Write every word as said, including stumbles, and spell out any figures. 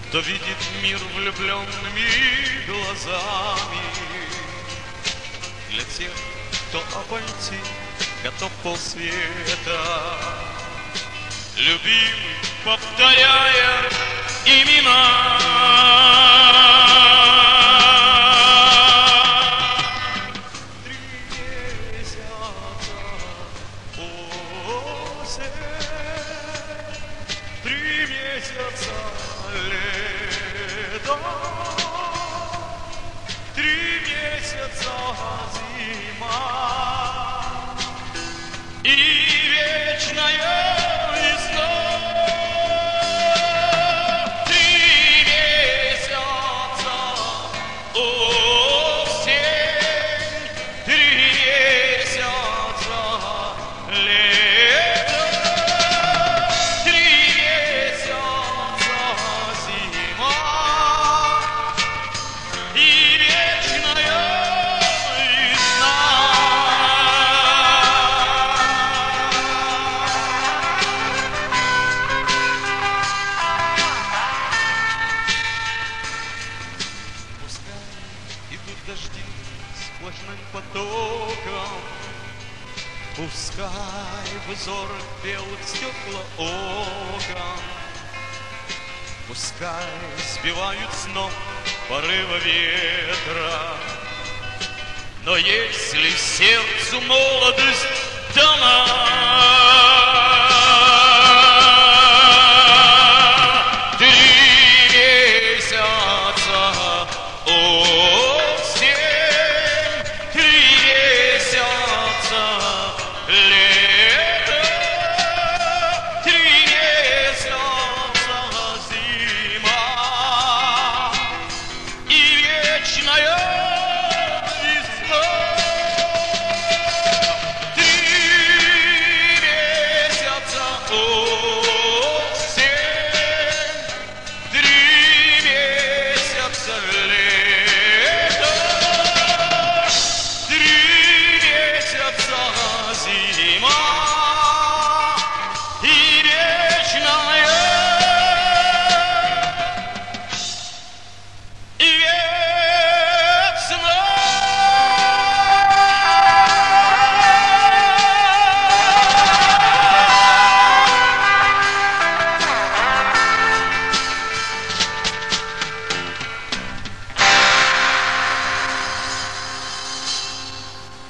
кто видит мир влюбленными глазами. Для тех, кто обойти готов полсвета, любимый, повторяя имена. Три месяца осень, три месяца лето, три месяца зима и вечная весна. Три месяца осень, три месяца лето, три месяца зима и вечная весна. Пускай идут дожди сплошным потоком, пускай в узорах белых стекла окон, пускай сбивают с ног порыва ветра. Но если сердцу молодость дана,